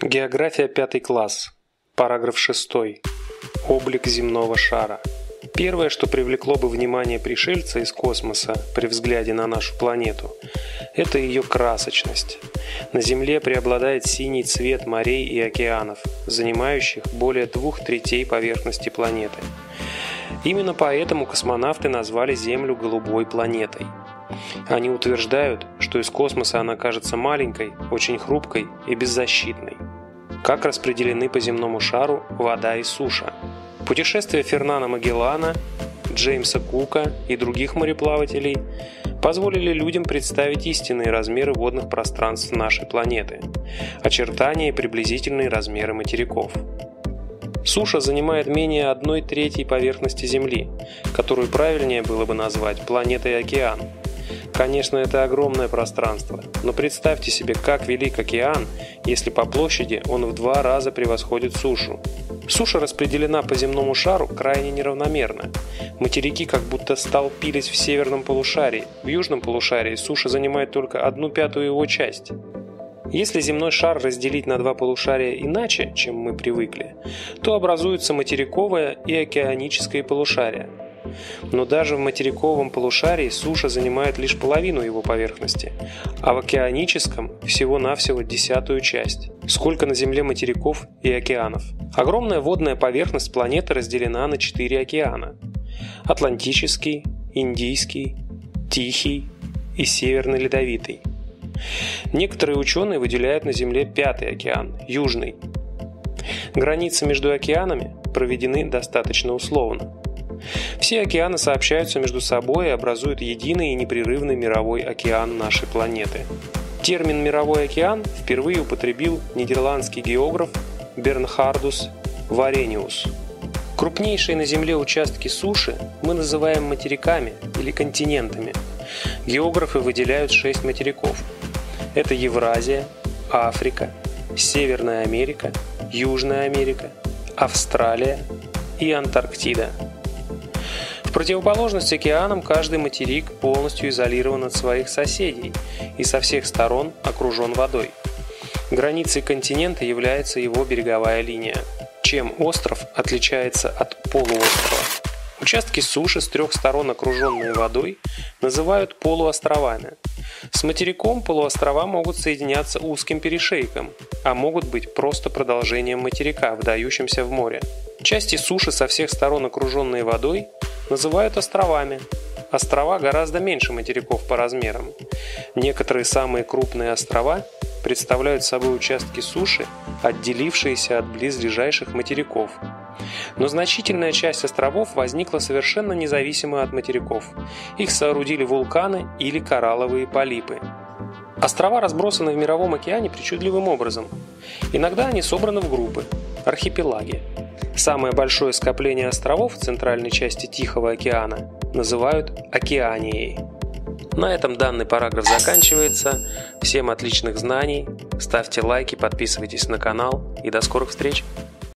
География 5 класс. Параграф 6. Облик земного шара. Первое, что привлекло бы внимание пришельца из космоса при взгляде на нашу планету, это ее красочность. На Земле преобладает синий цвет морей и океанов, занимающих более 2/3 поверхности планеты. Именно поэтому космонавты назвали Землю голубой планетой. Они утверждают, что из космоса она кажется маленькой, очень хрупкой и беззащитной. Как распределены по земному шару вода и суша? Путешествия Фернана Магеллана, Джеймса Кука и других мореплавателей позволили людям представить истинные размеры водных пространств нашей планеты, очертания и приблизительные размеры материков. Суша занимает менее 1/3 поверхности Земли, которую правильнее было бы назвать планетой океан. Конечно, это огромное пространство, но представьте себе, как велик океан, если по площади он в 2 раза превосходит сушу. Суша распределена по земному шару крайне неравномерно. Материки как будто столпились в северном полушарии, в южном полушарии суша занимает только 1/5 его часть. Если земной шар разделить на 2 полушария иначе, чем мы привыкли, то образуются материковое и океаническое полушария. Но даже в материковом полушарии суша занимает лишь половину его поверхности, а в океаническом всего-навсего 1/10 часть. Сколько на Земле материков и океанов? Огромная водная поверхность планеты разделена на 4 океана: Атлантический, Индийский, Тихий и Северный Ледовитый. Некоторые ученые выделяют на Земле 5-й океан – Южный. Границы между океанами проведены достаточно условно. Все океаны сообщаются между собой и образуют единый и непрерывный мировой океан нашей планеты. Термин «мировой океан» впервые употребил нидерландский географ Бернхардус Варениус. Крупнейшие на Земле участки суши мы называем материками или континентами. Географы выделяют 6 материков. Это Евразия, Африка, Северная Америка, Южная Америка, Австралия и Антарктида. В противоположность океанам, каждый материк полностью изолирован от своих соседей и со всех сторон окружен водой. Границей континента является его береговая линия. Чем остров отличается от полуострова? Участки суши с 3 сторон, окруженные водой, называют полуостровами. С материком полуострова могут соединяться узким перешейком, а могут быть просто продолжением материка, вдающимся в море. Части суши со всех сторон, окруженные водой, называют островами. Острова гораздо меньше материков по размерам. Некоторые самые крупные острова представляют собой участки суши, отделившиеся от близлежащих материков. Но значительная часть островов возникла совершенно независимо от материков. Их соорудили вулканы или коралловые полипы. Острова разбросаны в мировом океане причудливым образом. Иногда они собраны в группы – архипелаги. Самое большое скопление островов в центральной части Тихого океана называют Океанией. На этом данный параграф заканчивается. Всем отличных знаний, ставьте лайки, подписывайтесь на канал и до скорых встреч!